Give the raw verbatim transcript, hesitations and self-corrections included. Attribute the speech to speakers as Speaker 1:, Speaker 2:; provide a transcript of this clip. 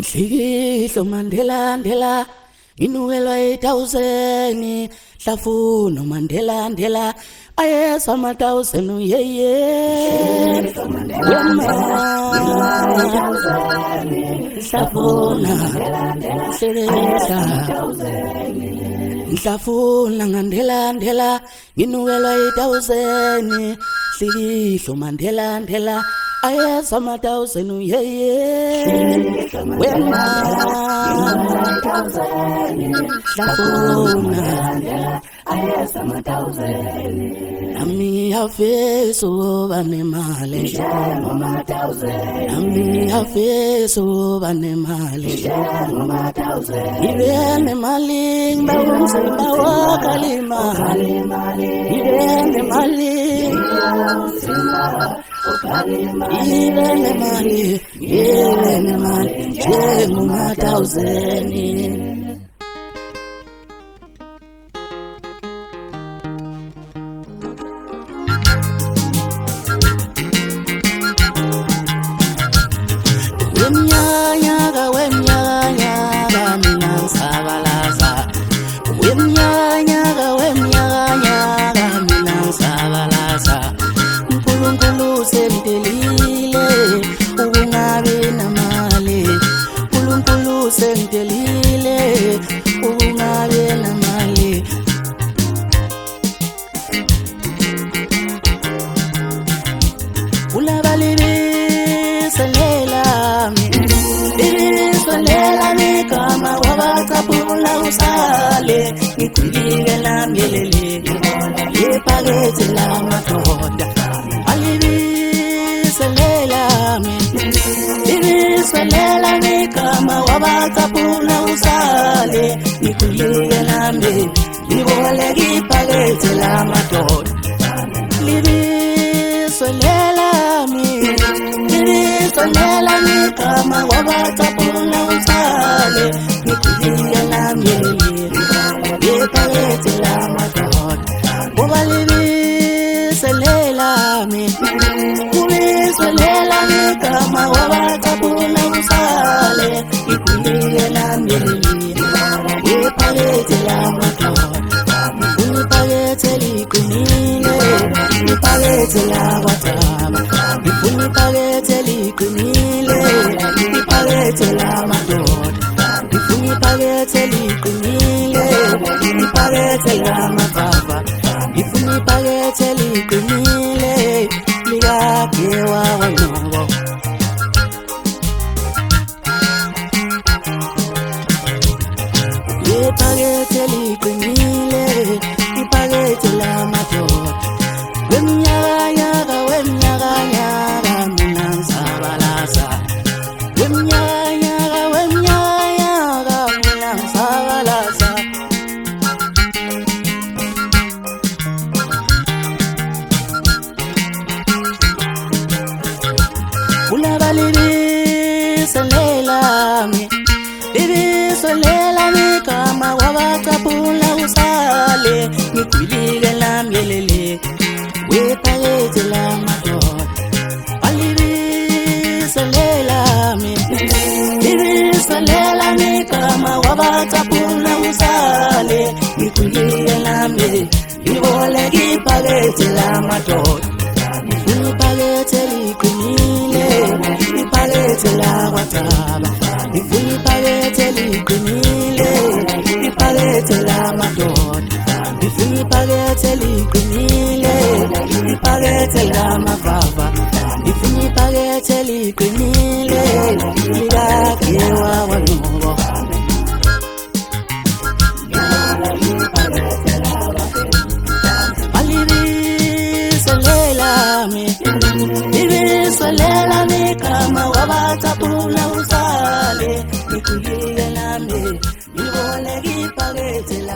Speaker 1: Hlikihlo Mandela Ndela inukelwa ithawuseni hlafuna Mandela Ndela ayeswa amathawuseni yeye hlafuna hlafuna Mandela Ndela inukelwa ithawuseni hlikihlo Mandela Ndela ayeswa amathawuseni yeye wema hlafuna ayeswa amathawuseni ami afeso banemali ami afeso banemali ibe nemali ngibawumzimba wakalima ibe nemali ibe nemali ibe nemali njengomathawuseni Wemnyanyaka wemnyanyaka mina ngisabalaza Wemnyanyaka wemnyanyaka mina ngisabalaza uNkulunkulu sendelile ukungabi namali uNkulunkulu sendelile ukungabi namali Ulabalibi Lela mi kama wabakapula usale Nikulike la mielele Yepagete la matoda Alibi selela mi Alibi selela mi kama wabakapula usale Nikulike la mielele Yibole gipagete la matoda Alibi selela mi Alibi selela mi kama wabakapula usale Nikulia la mieli Yepagete la matod Wabalibi selela mi Kubi selela mi kama wabakapula usale Nikulia la mieli Yepagete la matod Nipagete likunile Nipagete la wataba Nipagete likunile Nipagete la matod Nipagete likunile Nipagete la mataba Nipagete likunile Ligake wa wanongo Nipagete likunile Nipagete la matod Wemnyaka wemnyaka mina ngisabalaza Wemnyaka wemnyaka mina ngisabalaza Ulabalibi selela mi Bibi selela mi kama wabakapula usale Nikulike la mielele Wepagete la matod Alibi selela mi Bibi selela mi kama wabakapula usale Nikulike la mielele Yibole gipagete la matod Nipagete likunile Nipagete la wataba Nipagete likunile Nipagete la matod Nipagete likunile Nipagete la mavava Nipagete likunile Ligake wa wanongo Alibi selela mi Alibi selela mi kama wabakapula usale Nikulie la mi Nibole gipagete la